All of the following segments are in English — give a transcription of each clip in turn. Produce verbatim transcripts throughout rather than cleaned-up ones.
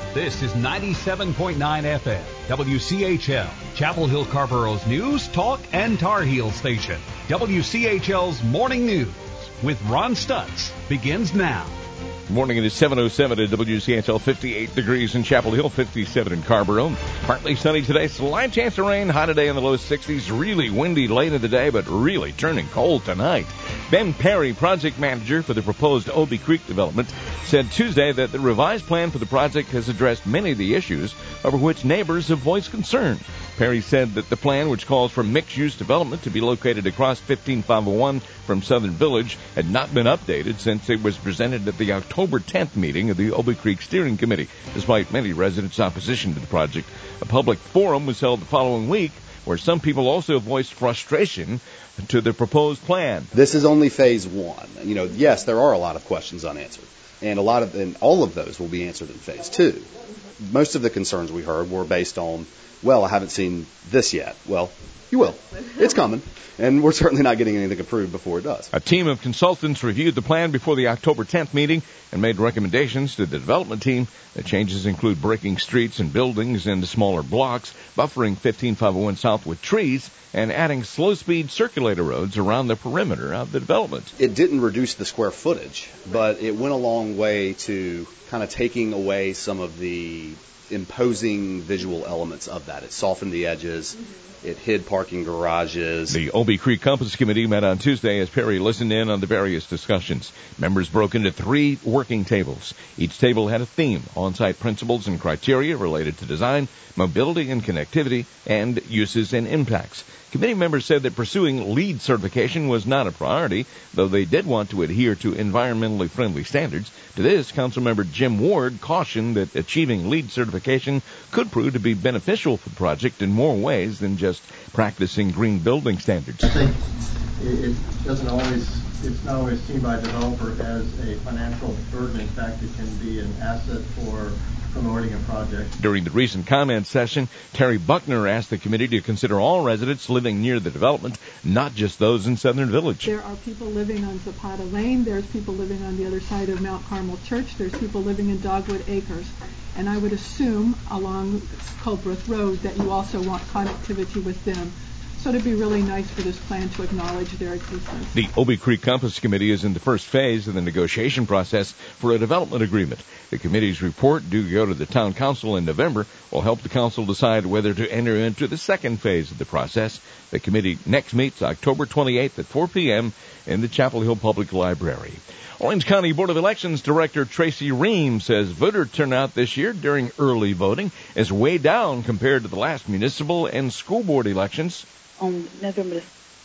This is ninety-seven point nine F M, W C H L, Chapel Hill Carborough's news, talk, and Tar Heel station. W C H L's Morning News with Ron Stutz begins now. Morning, it is seven oh seven at W C H L, fifty-eight degrees in Chapel Hill, fifty-seven in Carrboro. Partly sunny today, slight chance of rain, high today in the low sixties, really windy late in the day, but really turning cold tonight. Ben Perry, project manager for the proposed Obie Creek development, said Tuesday that the revised plan for the project has addressed many of the issues over which neighbors have voiced concern. Perry said that the plan, which calls for mixed-use development to be located across fifteen five oh one from Southern Village, had not been updated since it was presented at the October tenth meeting of the Obie Creek Steering Committee. Despite many residents' opposition to the project, a public forum was held the following week where some people also voiced frustration to the proposed plan. This is only phase one. You know, yes, there are a lot of questions unanswered, and a lot of, and all of those will be answered in phase two. Most of the concerns we heard were based on, well, I haven't seen this yet. Well, you will. It's coming. And we're certainly not getting anything approved before it does. A team of consultants reviewed the plan before the October tenth meeting and made recommendations to the development team. The changes include breaking streets and buildings into smaller blocks, buffering fifteen five oh one South with trees, and adding slow-speed circulator roads around the perimeter of the development. It didn't reduce the square footage, but it went a long way to kind of taking away some of the imposing visual elements of that. It softened the edges. It hid parking garages. The Obie Creek Compass Committee met on Tuesday as Perry listened in on the various discussions. Members broke into three working tables. Each table had a theme, on-site principles and criteria related to design, mobility and connectivity, and uses and impacts. Committee members said that pursuing LEED certification was not a priority, though they did want to adhere to environmentally friendly standards. To this, Councilmember Jim Ward cautioned that achieving LEED certification could prove to be beneficial for the project in more ways than just practicing green building standards. I think it doesn't always, it's not always seen by a developer as a financial burden. In fact, it can be an asset for promoting a project. During the recent comment session, Terry Buckner asked the committee to consider all residents living near the development, not just those in Southern Village. There are people living on Zapata Lane. There's people living on the other side of Mount Carmel Church. There's people living in Dogwood Acres. And I would assume along Culbreth Road that you also want connectivity with them. So it'd be really nice for this plan to acknowledge their existence. The Obie Creek Compass Committee is in the first phase of the negotiation process for a development agreement. The committee's report, due to go to the town council in November, will help the council decide whether to enter into the second phase of the process. The committee next meets October twenty-eighth at four p.m. in the Chapel Hill Public Library. Orange County Board of Elections Director Tracy Ream says voter turnout this year during early voting is way down compared to the last municipal and school board elections. On November,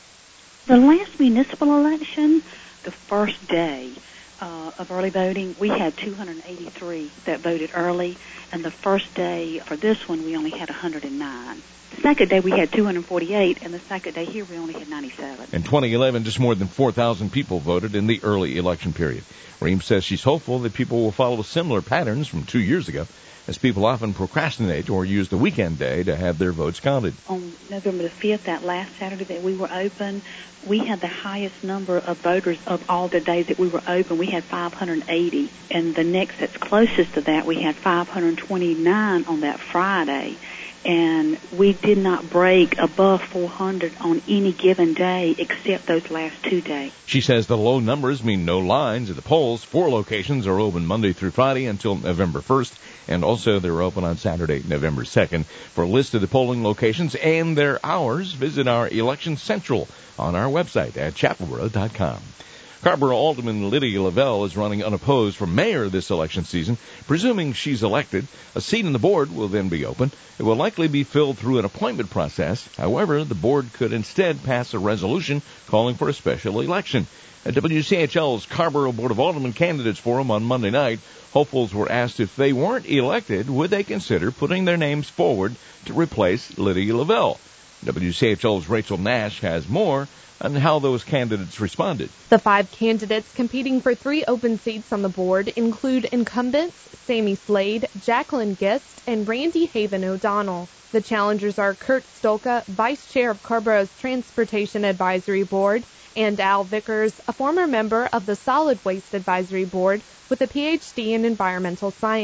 the last municipal election, the first day uh, of early voting, we had two hundred eighty-three that voted early, and the first day for this one, we only had one hundred nine. The second day, we had two hundred forty-eight, and the second day here, we only had ninety-seven. In twenty eleven, just more than four thousand people voted in the early election period. Ream says she's hopeful that people will follow similar patterns from two years ago, as people often procrastinate or use the weekend day to have their votes counted. On November the fifth, that last Saturday that we were open, we had the highest number of voters of all the days that we were open. We had five hundred eighty, and the next that's closest to that, we had five hundred twenty-nine on that Friday. And we did not break above four hundred on any given day except those last two days. She says the low numbers mean no lines at the polls. Four locations are open Monday through Friday until November first, and also they're open on Saturday, November second. For a list of the polling locations and their hours, visit our Election Central on our website at chapelboro dot com. Carrboro Alderman Lydia Lavelle is running unopposed for mayor this election season. Presuming she's elected, a seat on the board will then be open. It will likely be filled through an appointment process. However, the board could instead pass a resolution calling for a special election. At W C H L's Carrboro Board of Aldermen Candidates Forum on Monday night, hopefuls were asked if they weren't elected, would they consider putting their names forward to replace Lydia Lavelle. W C H L's Rachel Nash has more on how those candidates responded. The five candidates competing for three open seats on the board include incumbents Sammy Slade, Jacqueline Gist, and Randy Haven O'Donnell. The challengers are Kurt Stolka, Vice Chair of Carrboro's Transportation Advisory Board, and Al Vickers, a former member of the Solid Waste Advisory Board with a P H D in Environmental Science.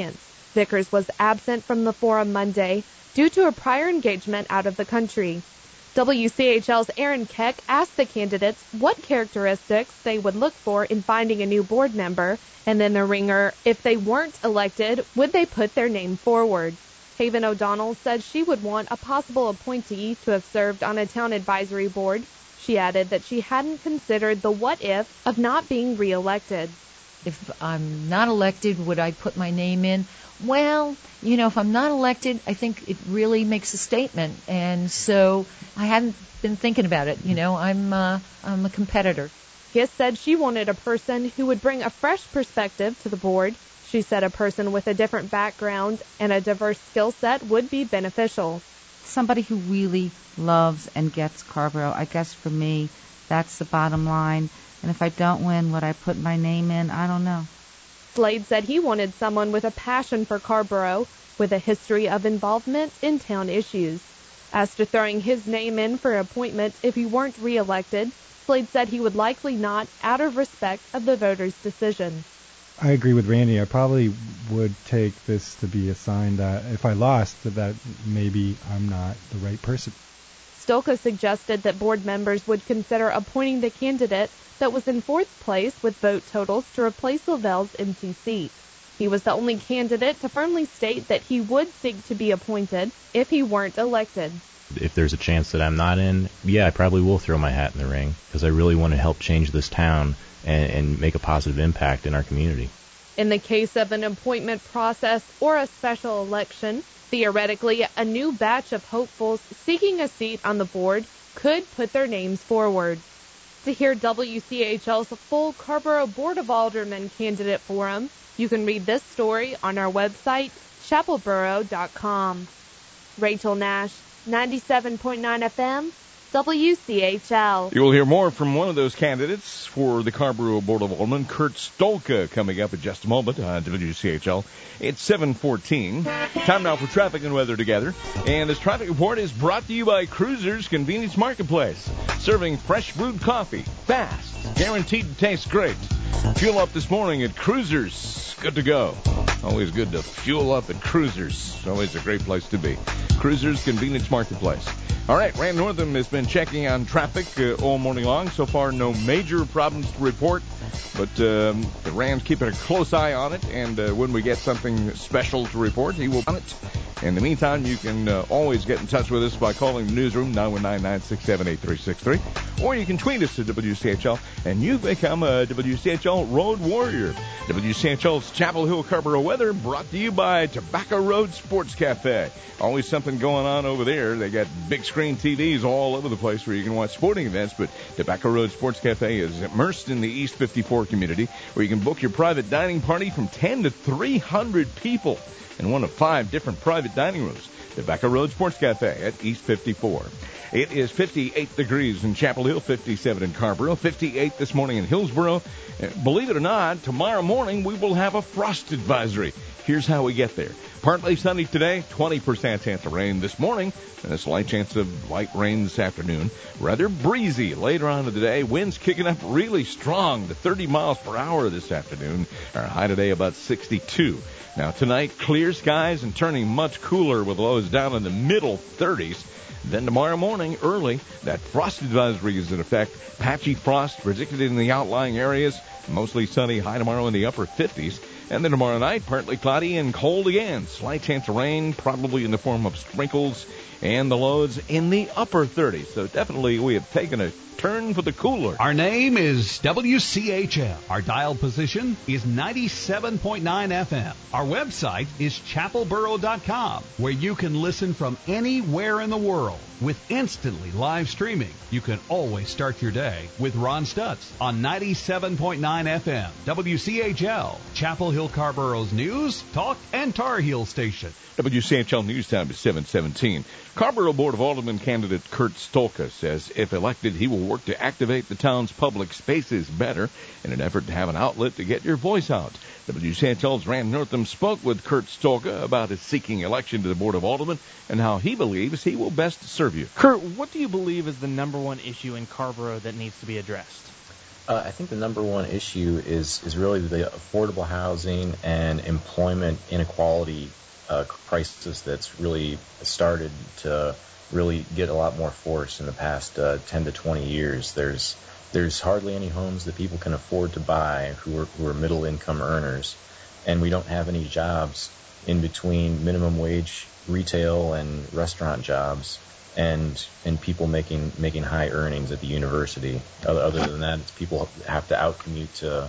Vickers was absent from the forum Monday due to a prior engagement out of the country. W C H L's Aaron Keck asked the candidates what characteristics they would look for in finding a new board member, and then the ringer, if they weren't elected, would they put their name forward? Haven O'Donnell said she would want a possible appointee to have served on a town advisory board. She added that she hadn't considered the what-if of not being reelected. If I'm not elected, would I put my name in? Well, you know, if I'm not elected, I think it really makes a statement. And so I hadn't been thinking about it. You know, I'm, uh, I'm a competitor. Giss said she wanted a person who would bring a fresh perspective to the board. She said a person with a different background and a diverse skill set would be beneficial. Somebody who really loves and gets Carrboro. I guess for me, that's the bottom line. And if I don't win, would I put my name in? I don't know. Slade said he wanted someone with a passion for Carrboro, with a history of involvement in town issues. As to throwing his name in for appointment if he weren't reelected, Slade said he would likely not, out of respect of the voters' decision. I agree with Randy. I probably would take this to be a sign that if I lost, that maybe I'm not the right person. Stolka suggested that board members would consider appointing the candidate that was in fourth place with vote totals to replace Lavelle's empty seat. He was the only candidate to firmly state that he would seek to be appointed if he weren't elected. If there's a chance that I'm not in, yeah, I probably will throw my hat in the ring because I really want to help change this town and, and make a positive impact in our community. In the case of an appointment process or a special election, theoretically, a new batch of hopefuls seeking a seat on the board could put their names forward. To hear W C H L's full Carrboro Board of Aldermen candidate forum, you can read this story on our website, chapel borough dot com. Rachel Nash, ninety-seven point nine F M, W C H L. You will hear more from one of those candidates for the Carrboro Board of Aldermen, Kurt Stolka, coming up in just a moment on W C H L. It's seven fourteen. Time now for traffic and weather together. And this traffic report is brought to you by Cruisers Convenience Marketplace, serving fresh brewed coffee, fast, guaranteed to taste great. Fuel up this morning at Cruisers. Good to go. Always good to fuel up at Cruisers. Always a great place to be. Cruisers Convenience Marketplace. All right, Rand Northam has been checking on traffic uh, all morning long. So far, no major problems to report, but um, Rand's keeping a close eye on it, and uh, when we get something special to report, he will on it. In the meantime, you can uh, always get in touch with us by calling the newsroom, nine one nine, nine six seven, eight three six three, or you can tweet us at W C H L, and you become a W C H L Road Warrior. W C H L's Chapel Hill Carrboro weather brought to you by Tobacco Road Sports Cafe. Always something going on over there. They got big screen T Vs all over the place where you can watch sporting events, but Tobacco Road Sports Cafe is immersed in the East fifty-four community, where you can book your private dining party from ten to three hundred people in one of five different private dining rooms. Tobacco Road Sports Cafe at East fifty-four. It is fifty-eight degrees in Chapel Hill, fifty-seven in Carrboro, fifty-eight this morning in Hillsboro. Believe it or not, tomorrow morning we will have a frost advisory. Here's how we get there. Partly sunny today, twenty percent chance of rain this morning, and a slight chance of light rain this afternoon. Rather breezy later on in the day. Winds kicking up really strong to thirty miles per hour this afternoon. Our high today about sixty-two. Now tonight, clear skies and turning much cooler with lows down in the middle thirties. Then tomorrow morning, early, that frost advisory is in effect. Patchy frost predicted in the outlying areas. Mostly sunny, high tomorrow in the upper fifties. And then tomorrow night, partly cloudy and cold again. Slight chance of rain, probably in the form of sprinkles, and the lows in the upper thirties. So definitely we have taken a turn for the cooler. Our name is W C H L. Our dial position is ninety-seven point nine F M. Our website is chapel borough dot com, where you can listen from anywhere in the world. With instantly live streaming, you can always start your day with Ron Stutz on ninety-seven point nine F M. W C H L, Chapel Hill Carrboro's news, talk, and Tar Heel station. W C H L News Time is seven seventeen. Carrboro Board of Aldermen candidate Kurt Stolka says if elected, he will work to activate the town's public spaces better in an effort to have an outlet to get your voice out. W C H L's Rand Northam spoke with Kurt Stolka about his seeking election to the Board of Aldermen and how he believes he will best serve you. Kurt, what do you believe is the number one issue in Carrboro that needs to be addressed? Uh, I think the number one issue is, is really the affordable housing and employment inequality uh, crisis that's really started to really get a lot more force in the past uh, ten to twenty years. There's there's hardly any homes that people can afford to buy who are, who are middle income earners, and we don't have any jobs in between minimum wage retail and restaurant jobs and and people making making high earnings at the university. Other, other than that, it's people have to outcommute to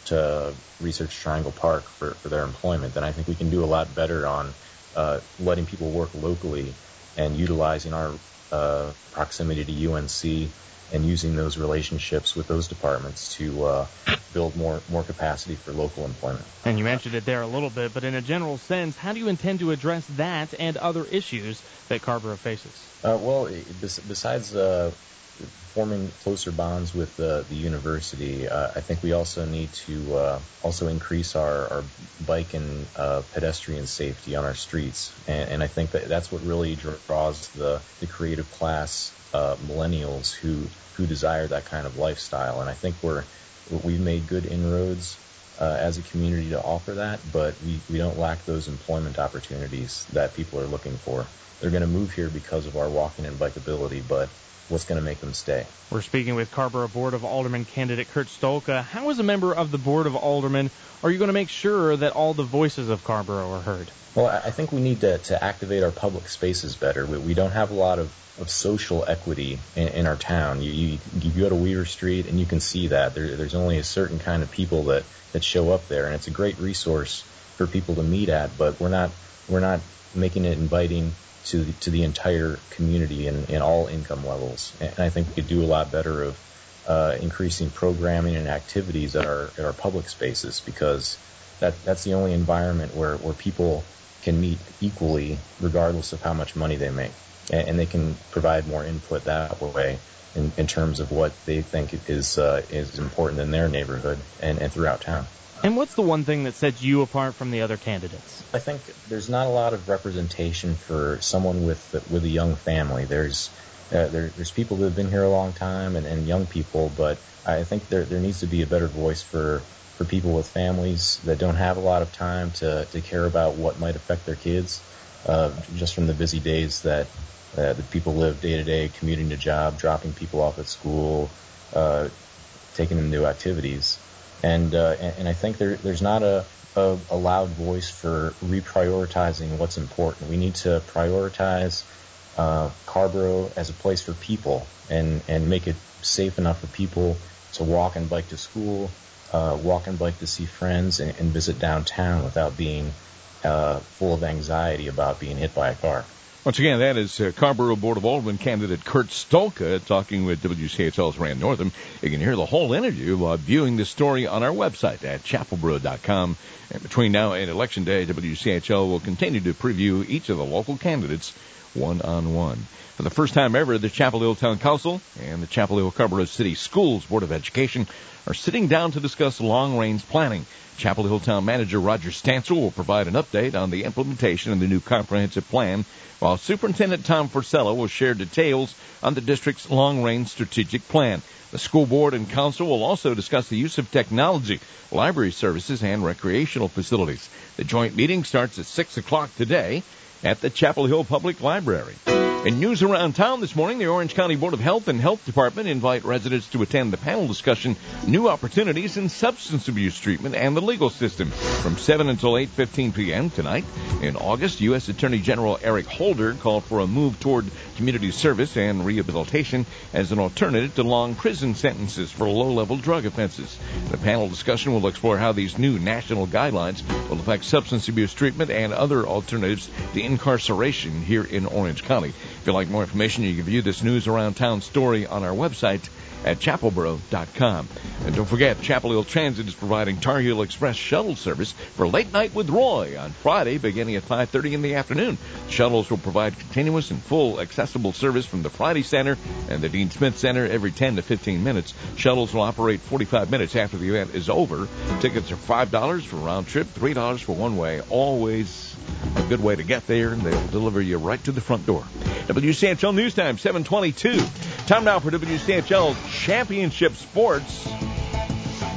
to Research Triangle Park for, for their employment. And I think we can do a lot better on uh, letting people work locally and utilizing our uh, proximity to U N C and using those relationships with those departments to uh, build more more capacity for local employment. And you mentioned it there a little bit, but in a general sense, how do you intend to address that and other issues that Carrboro faces? Uh, well, besides uh, forming closer bonds with uh, the university, uh, I think we also need to uh, also increase our, our bike and uh, pedestrian safety on our streets. And, and I think that that's what really draws the, the creative class uh, millennials who who desire that kind of lifestyle. And I think we're we've made good inroads uh, as a community to offer that, but we, we don't lack those employment opportunities that people are looking for. They're going to move here because of our walking and bikeability, but what's going to make them stay? We're speaking with Carrboro Board of Alderman candidate Kurt Stolka. How, as a member of the Board of Aldermen, are you going to make sure that all the voices of Carrboro are heard? Well, I think we need to, to activate our public spaces better. We, we don't have a lot of, of social equity in, in our town. You, you you go to Weaver Street and you can see that. There, there's only a certain kind of people that, that show up there, and it's a great resource for people to meet at, but we're not we're not making it inviting to the, to the entire community in, in all income levels. And I think we could do a lot better of uh, increasing programming and activities at our at our public spaces, because that that's the only environment where, where people can meet equally regardless of how much money they make. And, and they can provide more input that way in, in terms of what they think is uh, is important in their neighborhood and, and throughout town. And what's the one thing that sets you apart from the other candidates? I think there's not a lot of representation for someone with with a young family. There's uh, there, there's people that have been here a long time and, and young people, but I think there there needs to be a better voice for, for people with families that don't have a lot of time to, to care about what might affect their kids, uh, just from the busy days that uh, that people live day to day, commuting to job, dropping people off at school, uh, taking them to activities. And, uh, and and I think there there's not a, a, a loud voice for reprioritizing what's important. We need to prioritize uh, Carrboro as a place for people and, and make it safe enough for people to walk and bike to school, uh, walk and bike to see friends, and, and visit downtown without being uh, full of anxiety about being hit by a car. Once again, that is uh, Carrboro Board of Alderman candidate Kurt Stolka talking with W C H L's Rand Northam. You can hear the whole interview while viewing the story on our website at chapelboro dot com. And between now and Election Day, W C H L will continue to preview each of the local candidates one-on-one. For the first time ever, the Chapel Hill Town Council and the Chapel Hill Carrboro City Schools Board of Education are sitting down to discuss long-range planning. Chapel Hill Town Manager Roger Stansel will provide an update on the implementation of the new comprehensive plan, while Superintendent Tom Forcello will share details on the district's long-range strategic plan. The school board and council will also discuss the use of technology, library services, and recreational facilities. The joint meeting starts at six o'clock today at the Chapel Hill Public Library. In news around town this morning, the Orange County Board of Health and Health Department invite residents to attend the panel discussion, New Opportunities in Substance Abuse Treatment and the Legal System, from seven until eight fifteen p.m. tonight. In August, U S Attorney General Eric Holder called for a move toward community service and rehabilitation as an alternative to long prison sentences for low-level drug offenses. The panel discussion will explore how these new national guidelines will affect substance abuse treatment and other alternatives to incarceration here in Orange County. If you'd like more information, you can view this news around town story on our website at chapelboro dot com. And don't forget, Chapel Hill Transit is providing Tar Heel Express shuttle service for Late Night with Roy on Friday beginning at five thirty in the afternoon. Shuttles will provide continuous and full accessible service from the Friday Center and the Dean Smith Center every ten to fifteen minutes. Shuttles will operate forty-five minutes after the event is over. Tickets are five dollars for round trip, three dollars for one way. Always a good way to get there, and they'll deliver you right to the front door. W C H L News Time, seven twenty-two. Time now for W C H L Championship Sports.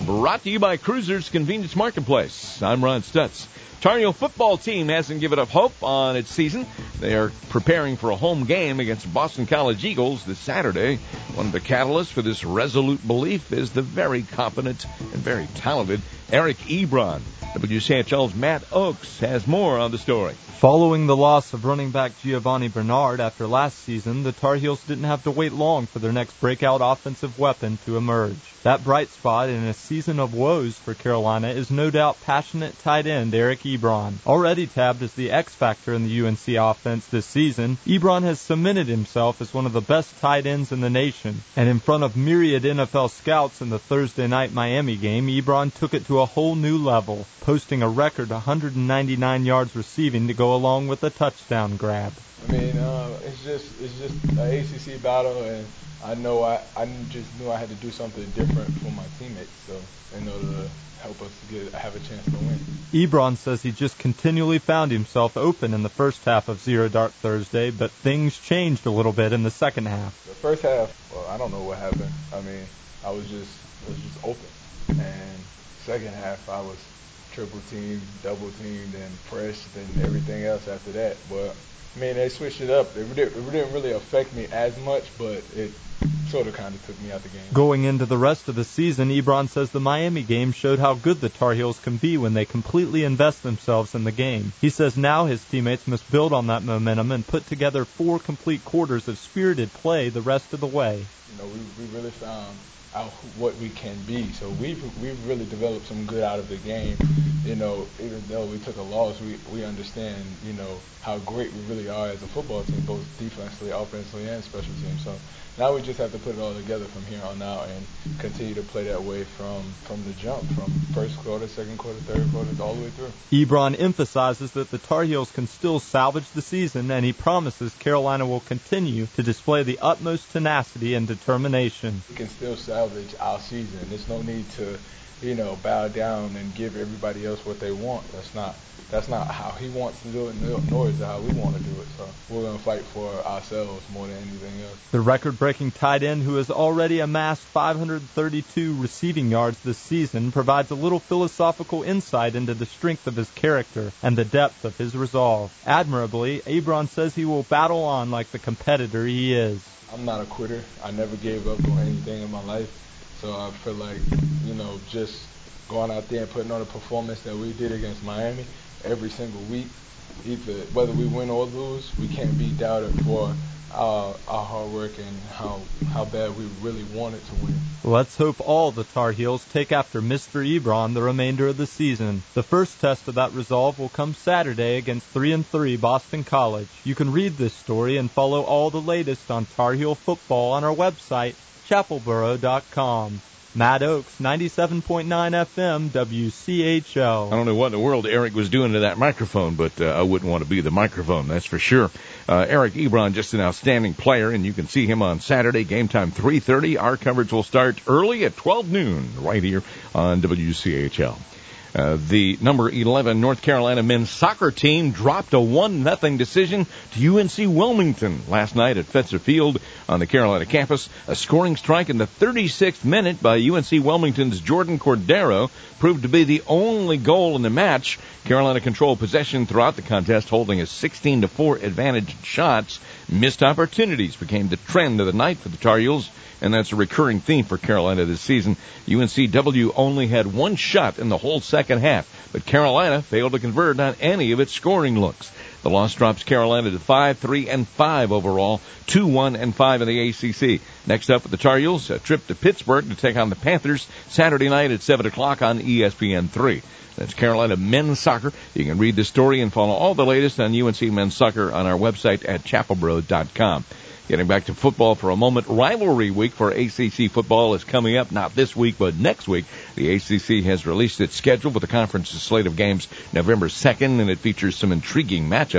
brought to you by Cruisers Convenience Marketplace. I'm Ron Stutz. Tar Heel football team hasn't given up hope on its season. They are preparing for a home game against Boston College Eagles this Saturday. One of the catalysts for this resolute belief is the very competent and very talented Eric Ebron. W C H L's Matt Oakes has more on the story. Following the loss of running back Giovanni Bernard after last season, the Tar Heels didn't have to wait long for their next breakout offensive weapon to emerge. That bright spot in a season of woes for Carolina is no doubt passionate tight end Eric Ebron. Already tabbed as the X factor in the U N C offense this season, Ebron has cemented himself as one of the best tight ends in the nation. And in front of myriad N F L scouts in the Thursday night Miami game, Ebron took it to a whole new level, posting a record one hundred ninety-nine yards receiving to go along with a touchdown grab. I mean, uh, it's just it's just an A C C battle, and I know I, I just knew I had to do something different for my teammates, so in order to help us get have a chance to win. Ebron says he just continually found himself open in the first half of Zero Dark Thursday, but things changed a little bit in the second half. The first half, well, I don't know what happened. I mean, I was just I was just open, and second half I was triple teamed, double teamed, and pressed, and everything else after that. But I mean, they switched it up. It didn't, it didn't really affect me as much, but it sort of kind of took me out the game. Going into the rest of the season, Ebron says the Miami game showed how good the Tar Heels can be when they completely invest themselves in the game. He says now his teammates must build on that momentum and put together four complete quarters of spirited play the rest of the way. You know, we, we really found out what we can be. So we've we've really developed some good out of the game. You know, even though we took a loss, we we understand, you know, how great we really are as a football team, both defensively, offensively, and special teams. So now we just have to put it all together from here on out and continue to play that way from, from the jump, from first quarter, second quarter, third quarter, all the way through. Ebron emphasizes that the Tar Heels can still salvage the season, and he promises Carolina will continue to display the utmost tenacity and determination. We can still salvage our season. There's no need to, you know, bow down and give everybody else what they want. That's not that's not how he wants to do it, nor is it how we want to do it. So we're going to fight for ourselves more than anything else. The record-breaking tight end, who has already amassed five hundred thirty-two receiving yards this season, provides a little philosophical insight into the strength of his character and the depth of his resolve. Admirably, Ebron says he will battle on like the competitor he is. I'm not a quitter. I never gave up on anything in my life. So I feel like, you know, just going out there and putting on a performance that we did against Miami every single week, either whether we win or lose, we can't be doubted for our, our hard work and how how bad we really wanted to win. Let's hope all the Tar Heels take after Mister Ebron the remainder of the season. The first test of that resolve will come Saturday against three and three Boston College. You can read this story and follow all the latest on Tar Heel football on our website, chapel boro dot com. Matt Oakes, ninety-seven point nine F M, W C H L. I don't know what in the world Eric was doing to that microphone, but uh, I wouldn't want to be the microphone, that's for sure. Uh, Eric Ebron, just an outstanding player, and you can see him on Saturday, game time three thirty. Our coverage will start early at twelve noon right here on W C H L. Uh, the number eleven North Carolina men's soccer team dropped a one nothing decision to U N C Wilmington last night at Fetzer Field on the Carolina campus. A scoring strike in the thirty-sixth minute by U N C Wilmington's Jordan Cordero proved to be the only goal in the match. Carolina controlled possession throughout the contest, holding a sixteen to four advantage in shots. Missed opportunities became the trend of the night for the Tar Heels, and that's a recurring theme for Carolina this season. U N C W only had one shot in the whole second half, but Carolina failed to convert on any of its scoring looks. The loss drops Carolina to five, three, and five overall, two, one, and five in the A C C. Next up for the Tar Heels, a trip to Pittsburgh to take on the Panthers Saturday night at seven o'clock on E S P N three. That's Carolina men's soccer. You can read this story and follow all the latest on U N C men's soccer on our website at chapel boro dot com. Getting back to football for a moment, rivalry week for A C C football is coming up, not this week, but next week. The A C C has released its schedule for the conference's slate of games November second, and it features some intriguing matchups.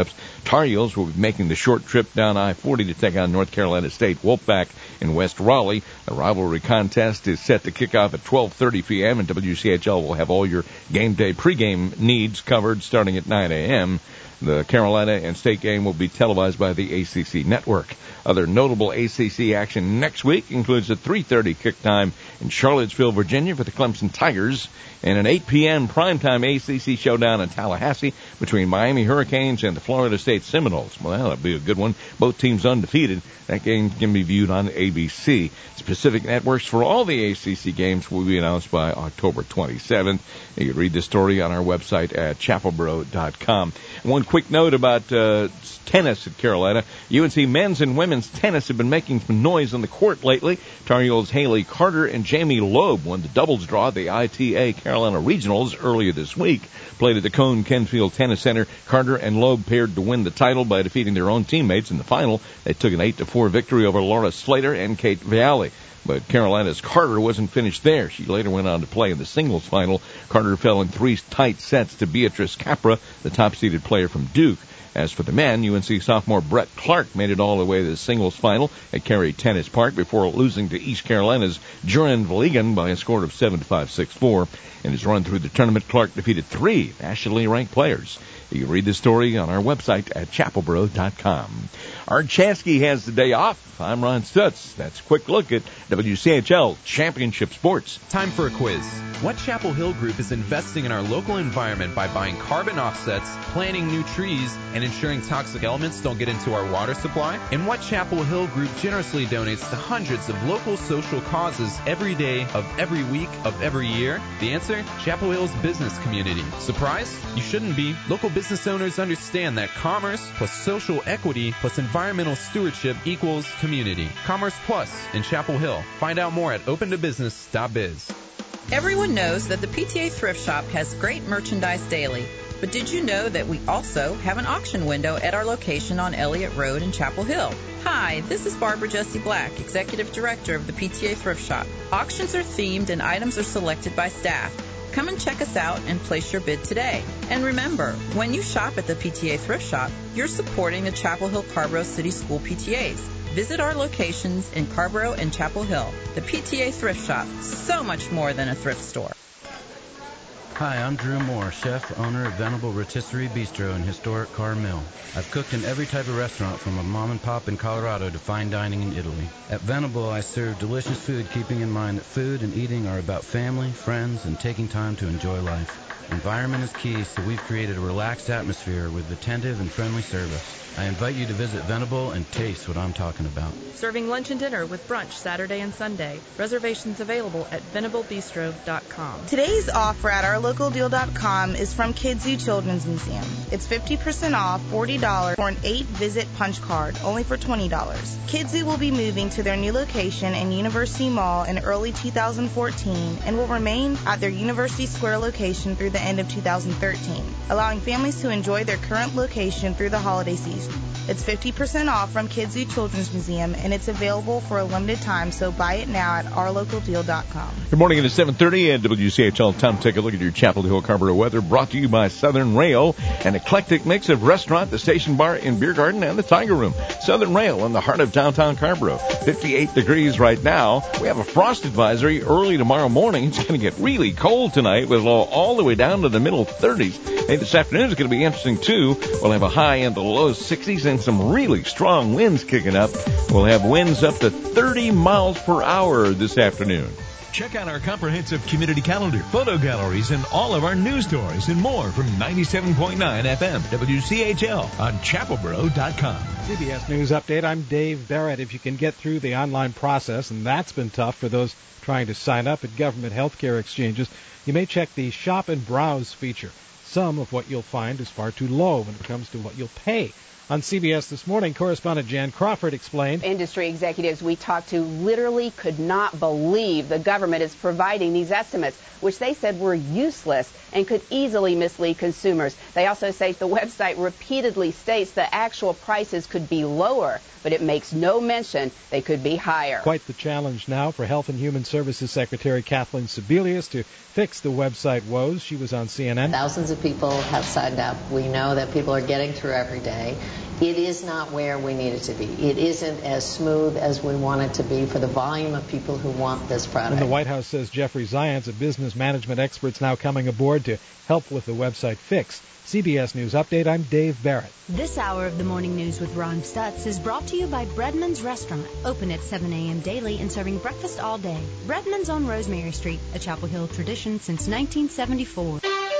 Tar Heels will be making the short trip down I forty to take on North Carolina State Wolfpack in West Raleigh. The rivalry contest is set to kick off at twelve thirty p.m., and W C H L will have all your game day pregame needs covered starting at nine a.m. The Carolina and State game will be televised by the A C C Network. Other notable A C C action next week includes a three thirty kick time in Charlottesville, Virginia for the Clemson Tigers, and an eight p.m. primetime A C C showdown in Tallahassee between Miami Hurricanes and the Florida State Seminoles. Well, that'll be a good one. Both teams undefeated. That game can be viewed on A B C. Specific networks for all the A C C games will be announced by October twenty-seventh. You can read the story on our website at chapelboro dot com. One quick note about uh, tennis at Carolina. U N C men's and women's tennis have been making some noise on the court lately. Tar Heels Haley Carter and Jamie Loeb won the doubles draw at the I T A Carolina Regionals earlier this week. Played at the Cone Kenfield Tennis Center. Carter and Loeb paired to win the title by defeating their own teammates in the final. They took an eight to four victory over Laura Slater and Kate Viale. But Carolina's Carter wasn't finished there. She later went on to play in the singles final. Carter fell in three tight sets to Beatrice Capra, the top-seeded player from Duke. As for the men, U N C sophomore Brett Clark made it all the way to the singles final at Cary Tennis Park before losing to East Carolina's Juran Vliegen by a score of seven to five, six four. In his run through the tournament, Clark defeated three nationally ranked players. You can read the story on our website at chapelboro dot com. Art Chansky has the day off. I'm Ron Stutz. That's a quick look at W C H L Championship Sports. Time for a quiz. What Chapel Hill Group is investing in our local environment by buying carbon offsets, planting new trees, and ensuring toxic elements don't get into our water supply? And what Chapel Hill Group generously donates to hundreds of local social causes every day of every week of every year? The answer? Chapel Hill's business community. Surprised? You shouldn't be. Local business owners understand that commerce plus social equity plus environmental stewardship equals community. Commerce Plus in Chapel Hill. Find out more at open to business dot biz. Everyone knows that the P T A Thrift Shop has great merchandise daily. But did you know that we also have an auction window at our location on Elliott Road in Chapel Hill? Hi, this is Barbara Jessie Black, Executive Director of the P T A Thrift Shop. Auctions are themed and items are selected by staff. Come and check us out and place your bid today. And remember, when you shop at the P T A Thrift Shop, you're supporting the Chapel Hill Carrboro City School P T As. Visit our locations in Carrboro and Chapel Hill. The P T A Thrift Shop, so much more than a thrift store. Hi, I'm Drew Moore, chef, owner of Venable Rotisserie Bistro in historic Carr Mill. I've cooked in every type of restaurant from a mom and pop in Colorado to fine dining in Italy. At Venable, I serve delicious food, keeping in mind that food and eating are about family, friends, and taking time to enjoy life. Environment is key, so we've created a relaxed atmosphere with attentive and friendly service. I invite you to visit Venable and taste what I'm talking about. Serving lunch and dinner with brunch Saturday and Sunday. Reservations available at venable bistro dot com. Today's offer at our local deal dot com is from Kidzu Children's Museum. It's fifty percent off, forty dollars for an eight-visit punch card, only for twenty dollars. Kidzu will be moving to their new location in University Mall in early two thousand fourteen and will remain at their University Square location through the end of two thousand thirteen, allowing families to enjoy their current location through the holiday season. It's fifty percent off from Kidzu Children's Museum, and it's available for a limited time, so buy it now at our local deal dot com. Good morning. It is seven thirty at W C H L. Time to take a look at your Chapel Hill Carrboro weather, brought to you by Southern Rail, an eclectic mix of restaurant, the Station Bar and Beer Garden, and the Tiger Room. Southern Rail in the heart of downtown Carrboro. fifty-eight degrees right now. We have a frost advisory early tomorrow morning. It's going to get really cold tonight with low all the way down to the middle thirties. Hey, this afternoon is going to be interesting, too. We'll have a high in the low sixties and some really strong winds kicking up. We'll have winds up to thirty miles per hour this afternoon. Check out our comprehensive community calendar, photo galleries, and all of our news stories and more from ninety-seven point nine F M W C H L on chapelboro dot com. C B S News Update. I'm Dave Barrett. If you can get through the online process, and that's been tough for those trying to sign up at government health care exchanges, you may check the Shop and Browse feature. Some of what you'll find is far too low when it comes to what you'll pay. On C B S This Morning, correspondent Jan Crawford explained. Industry executives we talked to literally could not believe the government is providing these estimates, which they said were useless and could easily mislead consumers. They also say the website repeatedly states the actual prices could be lower, but it makes no mention they could be higher. Quite the challenge now for Health and Human Services Secretary Kathleen Sebelius to fix the website woes. She was on C N N. Thousands of people have signed up. We know that people are getting through every day. it is not where we need it to be. It isn't as smooth as we want it to be for the volume of people who want this product. And the White House says Jeffrey Zients, a business management expert, is now coming aboard to help with the website fix. C B S News Update, I'm Dave Barrett. This hour of the Morning News with Ron Stutz is brought to you by Breadman's Restaurant, open at seven a.m. daily and serving breakfast all day. Breadman's on Rosemary Street, a Chapel Hill tradition since nineteen seventy-four.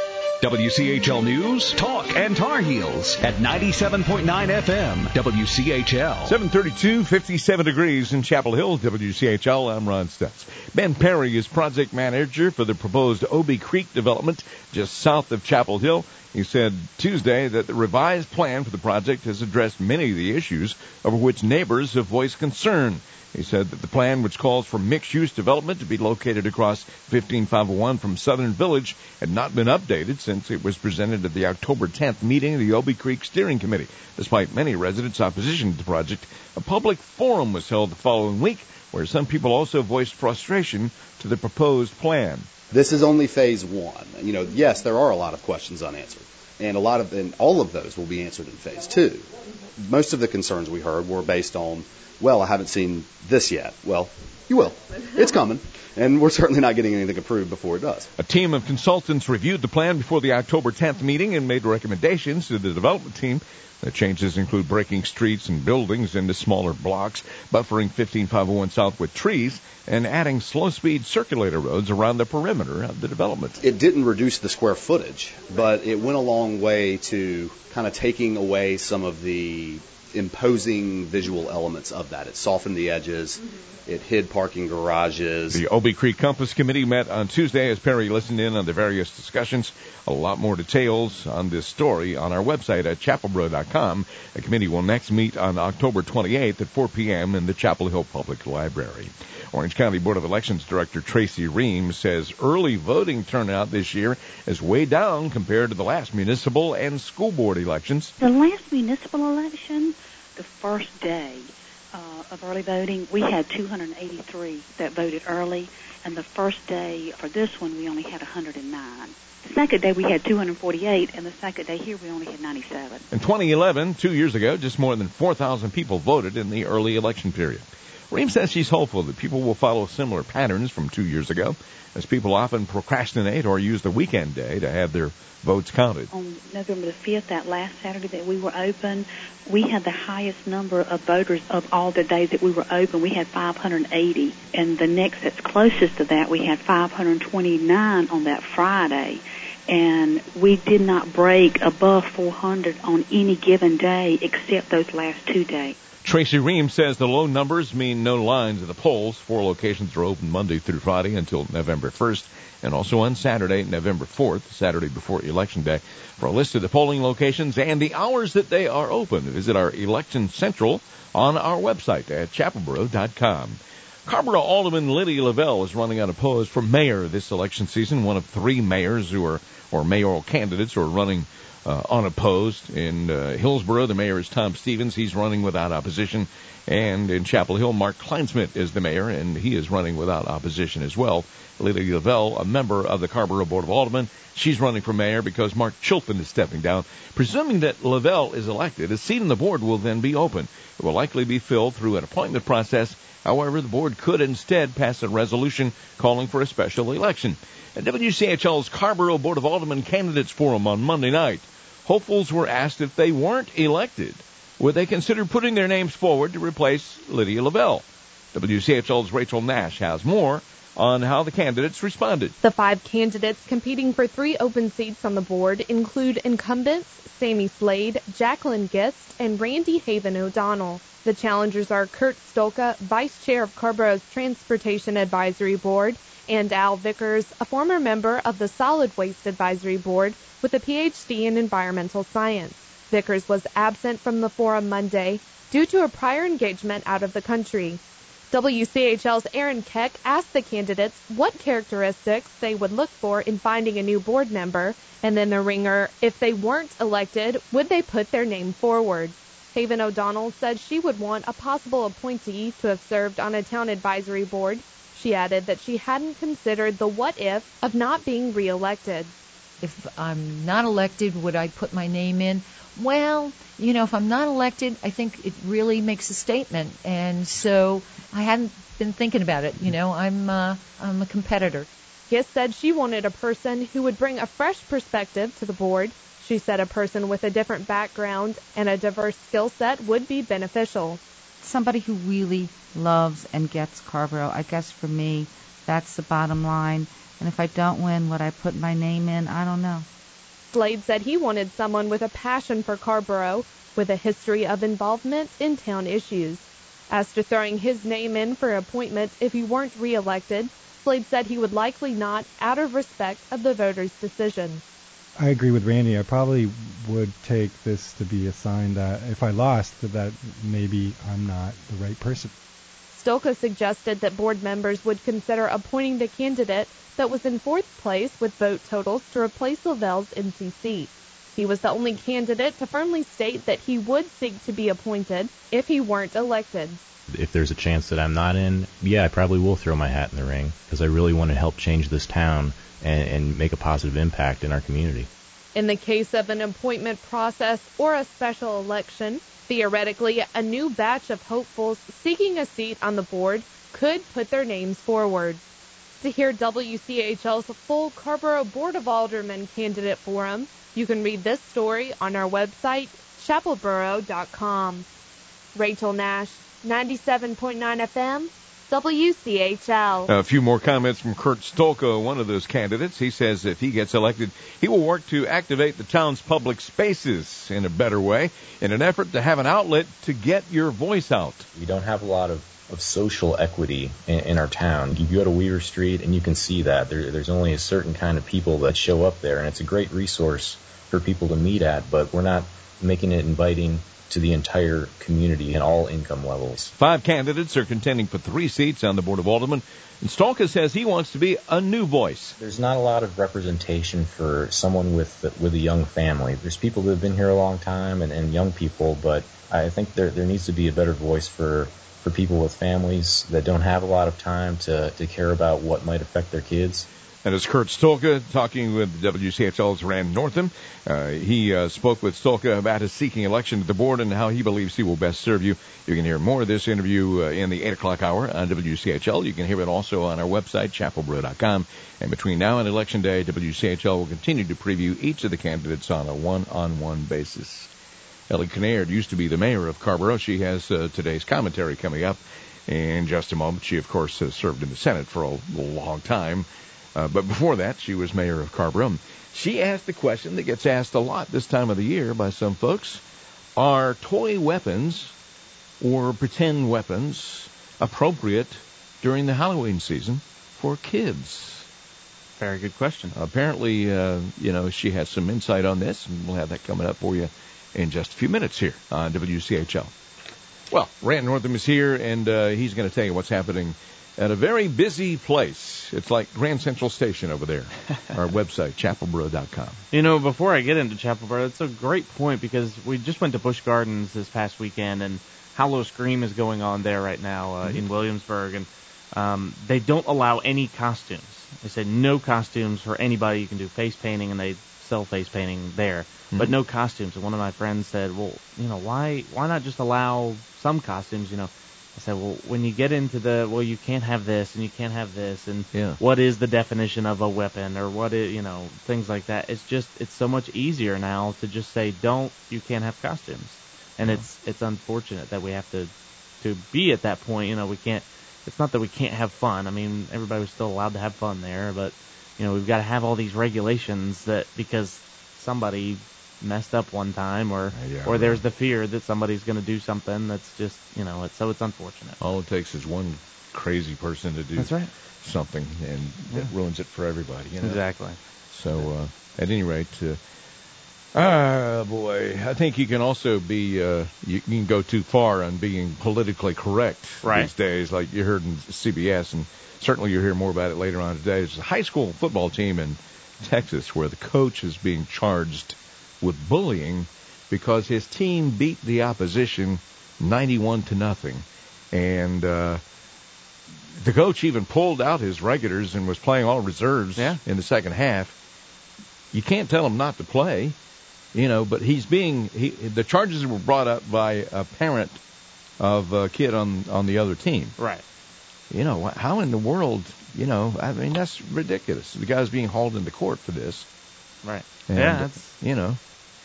W C H L News, Talk, and Tar Heels at ninety-seven point nine F M, W C H L. seven thirty-two, fifty-seven degrees in Chapel Hill, W C H L. I'm Ron Stutz. Ben Perry is project manager for the proposed Obie Creek development just south of Chapel Hill. He said Tuesday that the revised plan for the project has addressed many of the issues over which neighbors have voiced concern. He said that the plan, which calls for mixed-use development to be located across fifteen five oh one from Southern Village, had not been updated since it was presented at the October tenth meeting of the Obie Creek Steering Committee. Despite many residents' opposition to the project, a public forum was held the following week where some people also voiced frustration to the proposed plan. This is only phase one. You know, yes, there are a lot of questions unanswered, and a lot of, and all of those will be answered in phase two. Most of the concerns we heard were based on, well, I haven't seen this yet. Well, you will. It's coming. And we're certainly not getting anything approved before it does. A team of consultants reviewed the plan before the October tenth meeting and made recommendations to the development team. The changes include breaking streets and buildings into smaller blocks, buffering fifteen five oh one South with trees, and adding slow-speed circulator roads around the perimeter of the development. It didn't reduce the square footage, but it went a long way to kind of taking away some of the imposing visual elements of that. It softened the edges. It hid parking garages. The Obie Creek Compass Committee met on Tuesday as Perry listened in on the various discussions. A lot more details on this story on our website at chapel bro dot com. The committee will next meet on October twenty-eighth at four p.m. in the Chapel Hill Public Library. Orange County Board of Elections Director Tracy Reams says early voting turnout this year is way down compared to the last municipal and school board elections. The last municipal election, the first day uh, of early voting, we had two hundred eighty-three that voted early, and the first day for this one, we only had one hundred nine. The second day, we had two hundred forty-eight, and the second day here, we only had ninety-seven. In twenty eleven, two years ago, just more than four thousand people voted in the early election period. Reams says she's hopeful that people will follow similar patterns from two years ago, as people often procrastinate or use the weekend day to have their votes counted. On November the fifth, that last Saturday that we were open, we had the highest number of voters of all the days that we were open. We had five hundred eighty, and the next that's closest to that, we had five hundred twenty-nine on that Friday. And we did not break above four hundred on any given day except those last two days. Tracy Reams says the low numbers mean no lines at the polls. Four locations are open Monday through Friday until November first, and also on Saturday, November fourth, Saturday before Election Day. For a list of the polling locations and the hours that they are open, visit our Election Central on our website at chapel bro dot com. Carrboro Alderman Lydia Lavelle is running unopposed for mayor this election season, one of three mayors who are, or mayoral candidates who are running Uh, unopposed. In uh, Hillsborough, the mayor is Tom Stevens. He's running without opposition. And in Chapel Hill, Mark Kleinsmith is the mayor, and he is running without opposition as well. Lydia Lavelle, a member of the Carrboro Board of Aldermen, she's running for mayor because Mark Chilton is stepping down. Presuming that Lavelle is elected, a seat on the board will then be open. It will likely be filled through an appointment process. However, the board could instead pass a resolution calling for a special election. At W C H L's Carrboro Board of Aldermen Candidates Forum on Monday night, hopefuls were asked if they weren't elected, would they consider putting their names forward to replace Lydia Lavelle? W C H L's Rachel Nash has more on how the candidates responded. The five candidates competing for three open seats on the board include incumbents Sammy Slade, Jacqueline Gist, and Randy Haven O'Donnell. The challengers are Kurt Stolka, Vice Chair of Carrboro's Transportation Advisory Board, and Al Vickers, a former member of the Solid Waste Advisory Board with a P H D in environmental science. Vickers was absent from the forum Monday due to a prior engagement out of the country. W C H L's Aaron Keck asked the candidates what characteristics they would look for in finding a new board member, and then the ringer, if they weren't elected, would they put their name forward? Haven O'Donnell said she would want a possible appointee to have served on a town advisory board. She added that she hadn't considered the what if of not being reelected. if I'm not elected, would I put my name in? Well, you know, if I'm not elected, I think it really makes a statement. And so I hadn't been thinking about it. You know, I'm uh, I'm a competitor. Gist said she wanted a person who would bring a fresh perspective to the board. She said a person with a different background and a diverse skill set would be beneficial. Somebody who really loves and gets Carrboro. I guess for me, that's the bottom line. And if I don't win, would I put my name in? I don't know. Slade said he wanted someone with a passion for Carrboro, with a history of involvement in town issues. As to throwing his name in for appointment if he weren't reelected, Slade said he would likely not, out of respect of the voters' decision. I agree with Randy. I probably would take this to be a sign that if I lost, that maybe I'm not the right person. Stolka suggested that board members would consider appointing the candidate that was in fourth place with vote totals to replace Lavelle's N C C. He was the only candidate to firmly state that he would seek to be appointed if he weren't elected. If there's a chance that I'm not in, yeah, I probably will throw my hat in the ring because I really want to help change this town and, and make a positive impact in our community. In the case of an appointment process or a special election, theoretically, a new batch of hopefuls seeking a seat on the board could put their names forward. To hear W C H L's full Carrboro Board of Aldermen candidate forum, you can read this story on our website, chapel borough dot com. Rachel Nash, ninety-seven point nine F M, W C H L. A few more comments from Kurt Stolka, one of those candidates. He says if he gets elected, he will work to activate the town's public spaces in a better way in an effort to have an outlet to get your voice out. We don't have a lot of, of social equity in, in our town. You go to Weaver Street and you can see that. There, there's only a certain kind of people that show up there, and it's a great resource for people to meet at, but we're not making it inviting to the entire community in all income levels. Five candidates are contending for three seats on the Board of Aldermen, and Stolka says he wants to be a new voice. There's not a lot of representation for someone with with a young family. There's people that have been here a long time and, and young people, but I think there there needs to be a better voice for, for people with families that don't have a lot of time to, to care about what might affect their kids. That is Kurt Stolka talking with W C H L's Rand Northam. Uh, he uh, spoke with Stolka about his seeking election to the board and how he believes he will best serve you. You can hear more of this interview uh, in the eight o'clock hour on W C H L. You can hear it also on our website, chapel borough dot com. And between now and Election Day, W C H L will continue to preview each of the candidates on a one-on-one basis. Ellie Kinnaird used to be the mayor of Carrboro. She has uh, today's commentary coming up in just a moment. She, of course, has served in the Senate for a long time. Uh, but before that, she was mayor of Carrboro. She asked a question that gets asked a lot this time of the year by some folks. Are toy weapons or pretend weapons appropriate during the Halloween season for kids? Very good question. Apparently, uh, you know, she has some insight on this, and we'll have that coming up for you in just a few minutes here on W C H L. Well, Rand Northam is here, and uh, he's going to tell you what's happening at a very busy place. It's like Grand Central Station over there. Our website, chapel borough dot com. You know, before I get into Chapel Borough, it's a great point because we just went to Busch Gardens this past weekend, and Hallow Scream is going on there right now uh, mm-hmm. in Williamsburg, and um, they don't allow any costumes. They said no costumes for anybody. You can do face painting, and they sell face painting there, mm-hmm. but no costumes. And one of my friends said, well, you know, why why not just allow some costumes, you know? I said, well, when you get into the, well, you can't have this and you can't have this, and yeah. what is the definition of a weapon, or what is, you know, things like that. It's just, it's so much easier now to just say, don't, you can't have costumes. And yeah. it's it's unfortunate that we have to, to be at that point. You know, we can't, it's not that we can't have fun. I mean, everybody was still allowed to have fun there, but, you know, we've got to have all these regulations that, because somebody messed up one time, or yeah, or right. there's the fear that somebody's going to do something that's just, you know, it's, so it's unfortunate. All it takes is one crazy person to do that's right. something, and yeah. it ruins it for everybody. You know? Exactly. So, uh, at any rate, uh, ah, boy, I think you can also be, uh, you can go too far on being politically correct right. these days, like you heard in C B S, and certainly you'll hear more about it later on today. There's a high school football team in Texas where the coach is being charged with bullying because his team beat the opposition ninety-one to nothing. And uh, the coach even pulled out his regulars and was playing all reserves yeah. in the second half. you can't tell him not to play, you know. But he's being he, the charges were brought up by a parent of a kid on on the other team. Right. You know, how in the world, you know, I mean, that's ridiculous. The guy's being hauled into court for this. Right. And, yeah, that's you know.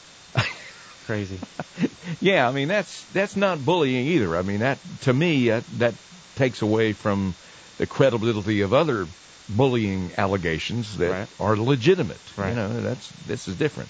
crazy. Yeah, I mean, that's that's not bullying either. I mean, that to me, that, that takes away from the credibility of other bullying allegations that right. are legitimate. Right. You know, that's this is different.